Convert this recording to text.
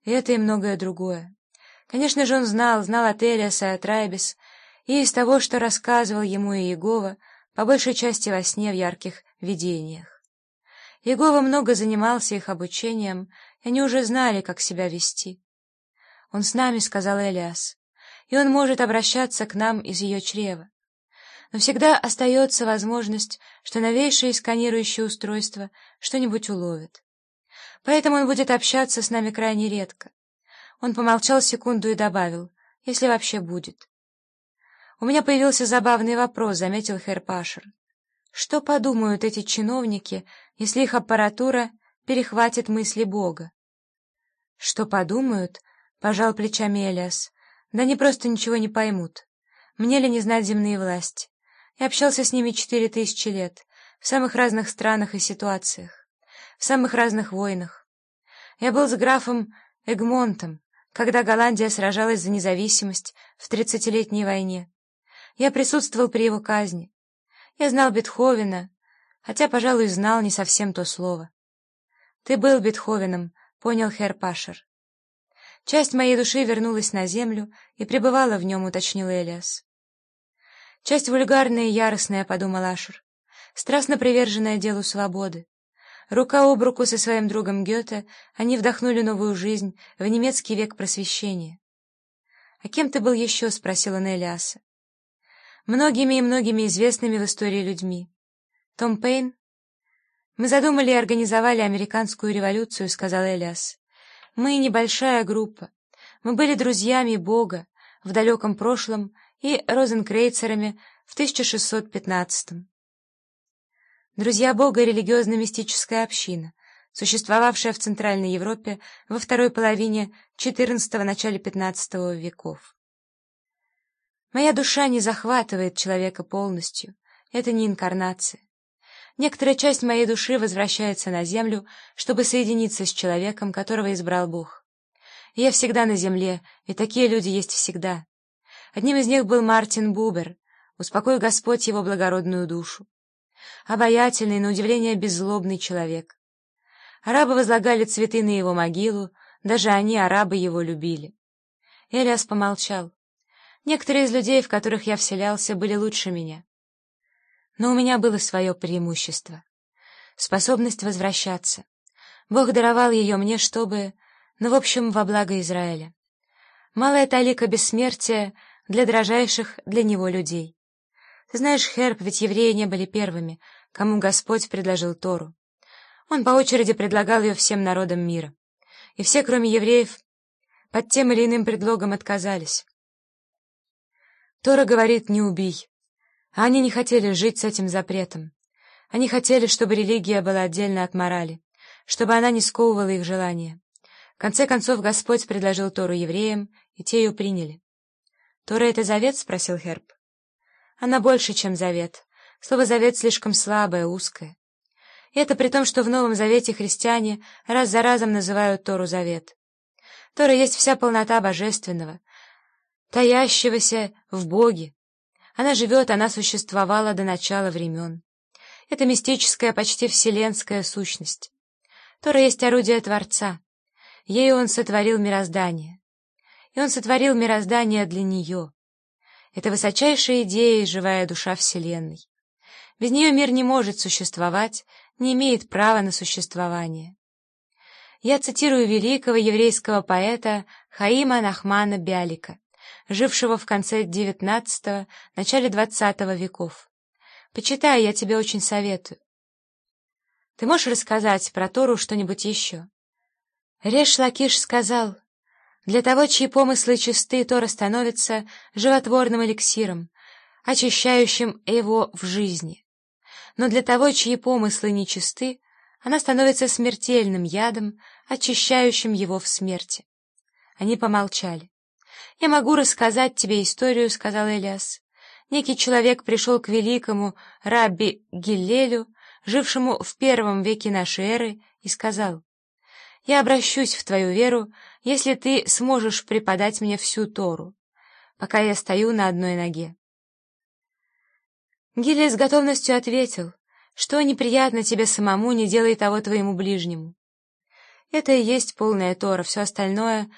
и это и многое другое. Конечно же, он знал от Элиаса и от Райбис, и из того, что рассказывал ему и Иегова, по большей части во сне в ярких видениях. Иегова много занимался их обучением, и они уже знали, как себя вести. «Он с нами», — сказал Элиас, — «и он может обращаться к нам из ее чрева. Но всегда остается возможность, что новейшее сканирующее устройство что-нибудь уловит. Поэтому он будет общаться с нами крайне редко». Он помолчал секунду и добавил: «если вообще будет». «У меня появился забавный вопрос», — заметил Херр Пашер. «Что подумают эти чиновники, если их аппаратура перехватит мысли Бога?» «Что подумают?» — пожал плечами Элиас. «Да они просто ничего не поймут. Мне ли не знать земные власти? Я общался с ними 4000 лет, в самых разных странах и ситуациях, в самых разных войнах. Я был с графом Эгмонтом, когда Голландия сражалась за независимость в 30-летней войне. Я присутствовал при его казни. Я знал Бетховена, хотя, пожалуй, знал не совсем то слово». «Ты был Бетховеном», — понял Херр Пашер. «Часть моей души вернулась на землю и пребывала в нем», — уточнил Элиас. «Часть вульгарная и яростная», — подумал Ашер, страстно приверженная делу свободы. Рука об руку со своим другом Гёте они вдохнули новую жизнь в немецкий век просвещения. «А кем ты был еще?» — спросил он Элиаса. «Многими и многими известными в истории людьми. Том Пейн?» «Мы задумали и организовали американскую революцию», — сказал Элиас. «Мы небольшая группа. Мы были друзьями Бога в далеком прошлом и розенкрейцерами в 1615-м. Друзья Бога — религиозно-мистическая община, существовавшая в Центральной Европе во второй половине XIV — начале XV веков. Моя душа не захватывает человека полностью, это не инкарнация. Некоторая часть моей души возвращается на землю, чтобы соединиться с человеком, которого избрал Бог. И я всегда на земле, и такие люди есть всегда. Одним из них был Мартин Бубер, успокой Господь его благородную душу. Обаятельный, на удивление беззлобный человек. Арабы возлагали цветы на его могилу, даже они, арабы, его любили». Элиас помолчал. «Некоторые из людей, в которых я вселялся, были лучше меня. Но у меня было свое преимущество — способность возвращаться. Бог даровал ее мне, чтобы... в общем, во благо Израиля. Малая талика бессмертия для дрожайших для него людей. Ты знаешь, Херб, ведь евреи не были первыми, кому Господь предложил Тору. Он по очереди предлагал ее всем народам мира. И все, кроме евреев, под тем или иным предлогом отказались. Тора говорит: «не убий». А они не хотели жить с этим запретом. Они хотели, чтобы религия была отдельно от морали, чтобы она не сковывала их желания. В конце концов, Господь предложил Тору евреям, и те ее приняли. «Тора — это завет?» — спросил Херб. «Она больше, чем завет. Слово «завет» слишком слабое, узкое. И это при том, что в Новом Завете христиане раз за разом называют Тору завет. Тора есть вся полнота божественного, таящегося в Боге. Она живет, она существовала до начала времен. Это мистическая, почти вселенская сущность. Тора есть орудие Творца. Ею Он сотворил мироздание. И Он сотворил мироздание для нее. Это высочайшая идея и живая душа Вселенной. Без нее мир не может существовать, не имеет права на существование. Я цитирую великого еврейского поэта Хаима Нахмана Бялика, жившего в конце XIX — начале XX веков. Почитай, я тебе очень советую. Ты можешь рассказать про Тору что-нибудь еще? Реш Лакиш сказал: «Для того, чьи помыслы чисты, Тора становится животворным эликсиром, очищающим его в жизни. Но для того, чьи помыслы нечисты, она становится смертельным ядом, очищающим его в смерти». Они помолчали. «Я могу рассказать тебе историю», — сказал Элиас. «Некий человек пришел к великому рабби Гиллелю, жившему в 1 веке нашей эры, и сказал: «Я обращусь в твою веру, если ты сможешь преподать мне всю Тору, пока я стою на одной ноге». Гиллель с готовностью ответил: «Что неприятно тебе самому, не делай того твоему ближнему». Это и есть полная Тора, все остальное